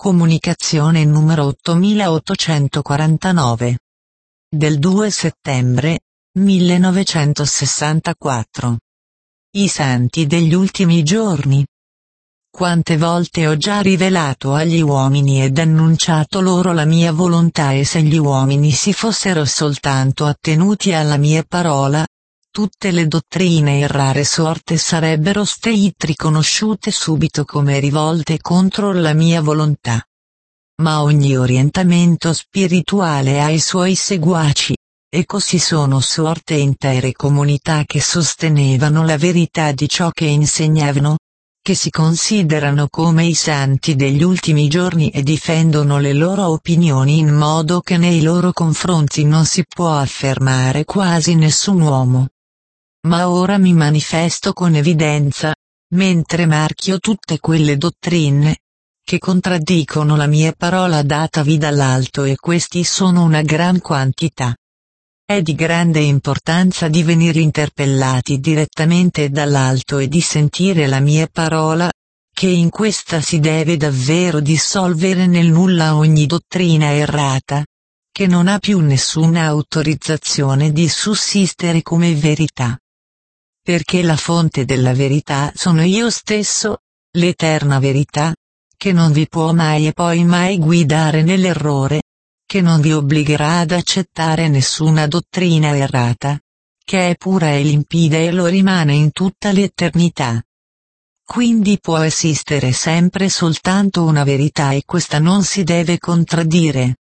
Comunicazione numero 8849. Del 2 settembre 1964. I santi degli ultimi giorni. Quante volte ho già rivelato agli uomini ed annunciato loro la mia volontà, e se gli uomini si fossero soltanto attenuti alla mia parola, tutte le dottrine e rare sorte sarebbero state riconosciute subito come rivolte contro la mia volontà. Ma ogni orientamento spirituale ha i suoi seguaci, e così sono sorte intere comunità che sostenevano la verità di ciò che insegnavano, che si considerano come i santi degli ultimi giorni e difendono le loro opinioni in modo che nei loro confronti non si può affermare quasi nessun uomo. Ma ora mi manifesto con evidenza, mentre marchio tutte quelle dottrine che contraddicono la mia parola datavi dall'alto, e questi sono una gran quantità. È di grande importanza di venire interpellati direttamente dall'alto e di sentire la mia parola, che in questa si deve davvero dissolvere nel nulla ogni dottrina errata, che non ha più nessuna autorizzazione di sussistere come verità. Perché la fonte della verità sono io stesso, l'eterna verità, che non vi può mai e poi mai guidare nell'errore, che non vi obbligherà ad accettare nessuna dottrina errata, che è pura e limpida e lo rimane in tutta l'eternità. Quindi può esistere sempre soltanto una verità, e questa non si deve contraddire.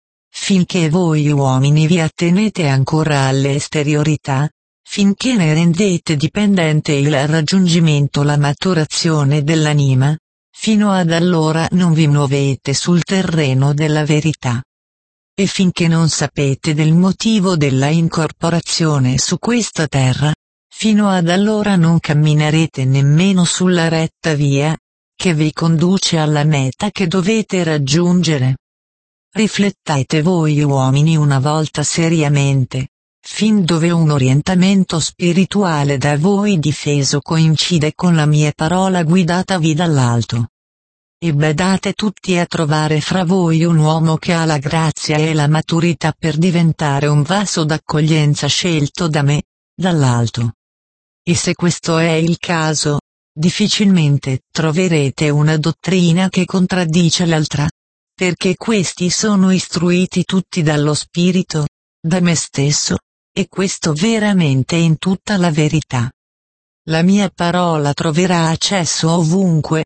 Finché voi uomini vi attenete ancora alle esteriorità, finché ne rendete dipendente il raggiungimento, la maturazione dell'anima, fino ad allora non vi muovete sul terreno della verità. E finché non sapete del motivo della incorporazione su questa terra, fino ad allora non camminerete nemmeno sulla retta via, che vi conduce alla meta che dovete raggiungere. Riflettete voi uomini una volta seriamente, fin dove un orientamento spirituale da voi difeso coincide con la mia parola guidatavi dall'alto. E badate tutti a trovare fra voi un uomo che ha la grazia e la maturità per diventare un vaso d'accoglienza scelto da me, dall'alto. E se questo è il caso, difficilmente troverete una dottrina che contraddice l'altra, perché questi sono istruiti tutti dallo Spirito, da me stesso, e questo veramente in tutta la verità. La mia parola troverà accesso ovunque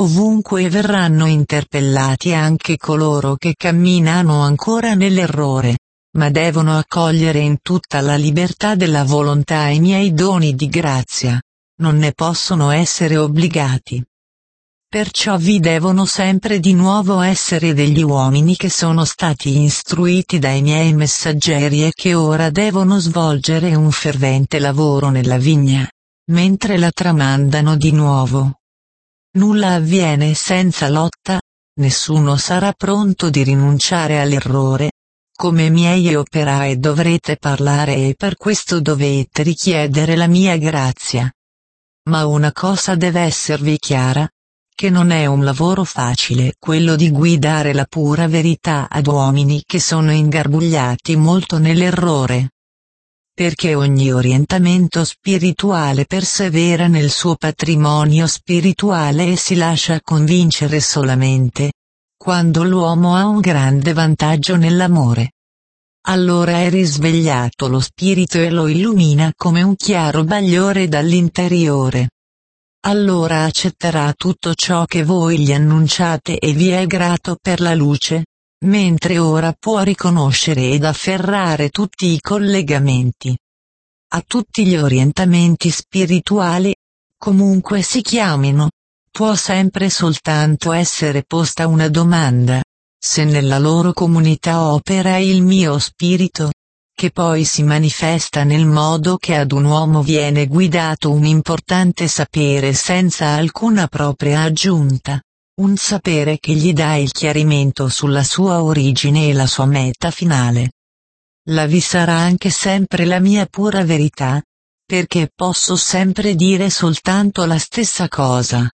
verranno interpellati anche coloro che camminano ancora nell'errore, ma devono accogliere in tutta la libertà della volontà i miei doni di grazia, non ne possono essere obbligati. Perciò vi devono sempre di nuovo essere degli uomini che sono stati istruiti dai miei messaggeri e che ora devono svolgere un fervente lavoro nella vigna, mentre la tramandano di nuovo. Nulla avviene senza lotta, nessuno sarà pronto di rinunciare all'errore. Come miei operai dovrete parlare e per questo dovete richiedere la mia grazia. Ma una cosa deve esservi chiara, che non è un lavoro facile quello di guidare la pura verità ad uomini che sono ingarbugliati molto nell'errore. Perché ogni orientamento spirituale persevera nel suo patrimonio spirituale e si lascia convincere solamente quando l'uomo ha un grande vantaggio nell'amore. Allora è risvegliato lo spirito e lo illumina come un chiaro bagliore dall'interiore. Allora accetterà tutto ciò che voi gli annunciate e vi è grato per la luce, mentre ora può riconoscere ed afferrare tutti i collegamenti. A tutti gli orientamenti spirituali, comunque si chiamino, può sempre soltanto essere posta una domanda: se nella loro comunità opera il mio spirito, che poi si manifesta nel modo che ad un uomo viene guidato un importante sapere senza alcuna propria aggiunta. Un sapere che gli dà il chiarimento sulla sua origine e la sua meta finale. La vi sarà anche sempre la mia pura verità, perché posso sempre dire soltanto la stessa cosa.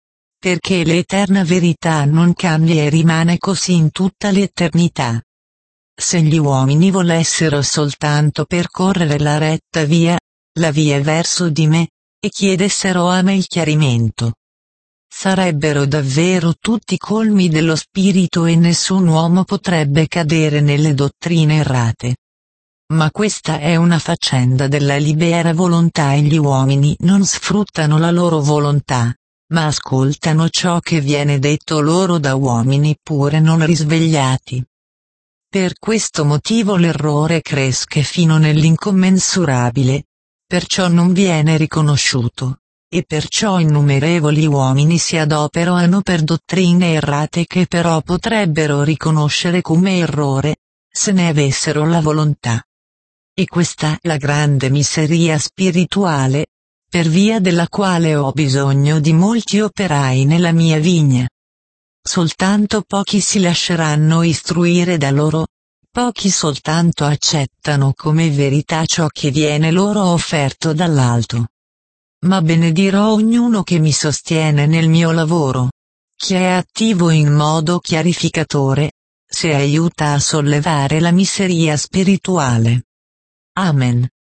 perché l'eterna verità non cambia e rimane così in tutta l'eternità. Se gli uomini volessero soltanto percorrere la retta via, la via verso di me, e chiedessero a me il chiarimento, sarebbero davvero tutti colmi dello spirito e nessun uomo potrebbe cadere nelle dottrine errate. Ma questa è una faccenda della libera volontà e gli uomini non sfruttano la loro volontà, ma ascoltano ciò che viene detto loro da uomini pure non risvegliati. Per questo motivo l'errore cresce fino nell'incommensurabile, perciò non viene riconosciuto, e perciò innumerevoli uomini si adoperano per dottrine errate che però potrebbero riconoscere come errore, se ne avessero la volontà. E questa è la grande miseria spirituale, per via della quale ho bisogno di molti operai nella mia vigna. Soltanto pochi si lasceranno istruire da loro, pochi soltanto accettano come verità ciò che viene loro offerto dall'alto. Ma benedirò ognuno che mi sostiene nel mio lavoro, che è attivo in modo chiarificatore, se aiuta a sollevare la miseria spirituale. Amen.